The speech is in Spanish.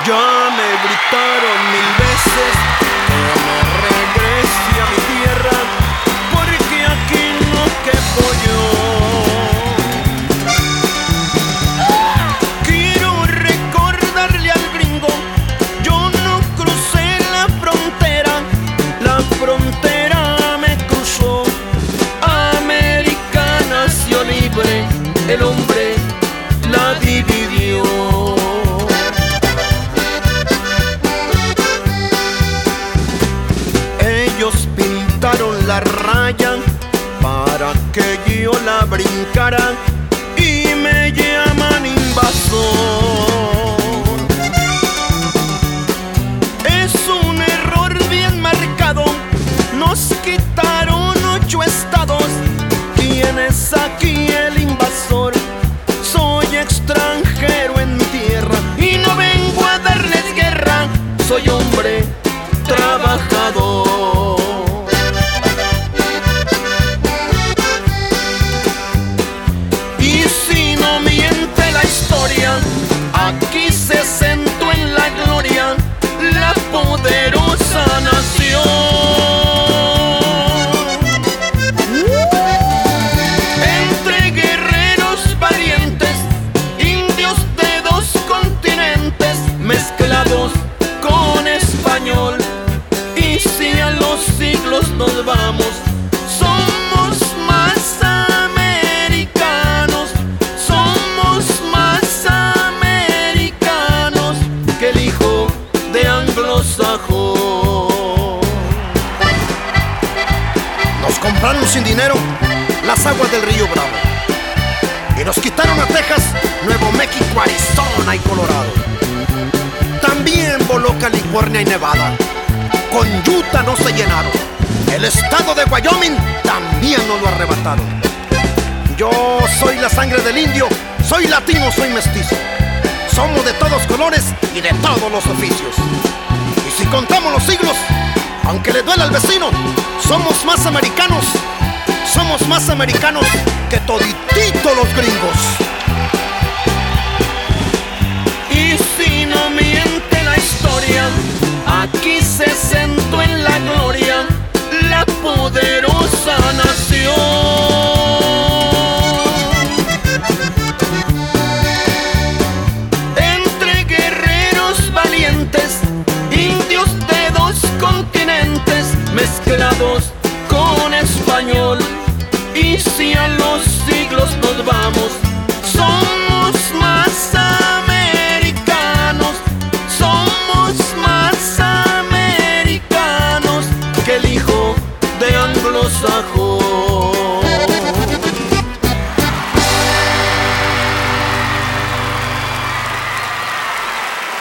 Ya me gritaron 1000 veces que me regrese a mi tierra, porque aquí no quepo yo. Quiero recordarle al gringo, yo no crucé la frontera me cruzó. América nació libre, el hombre la dividió. Ellos pintaron la raya para que yo la brincara y me llaman invasor. Es un error bien marcado, nos quitaron 8 estados. ¿Quién es aquí el invasor? Soy extranjero en mi tierra y no vengo a darles guerra, soy hombre trabajador. Y si no miente la historia, aquí se sentó en la gloria la poderosa nación. Entre guerreros valientes, indios de 2 continentes, mezclados con español. Y si a los siglos nos vamos, somos más americanos, somos más americanos que el hijo de anglosajón. Nos compraron sin dinero las aguas del río Bravo y nos quitaron a Texas, Nuevo México, Arizona y Colorado. También voló California y Nevada, con Utah no se llenaron. El estado de Wyoming también nos lo arrebataron. Yo soy la sangre del indio, soy latino, soy mestizo. Somos de todos colores y de todos los oficios. Y si contamos los siglos, aunque le duela al vecino, somos más americanos que toditito los gringos. Y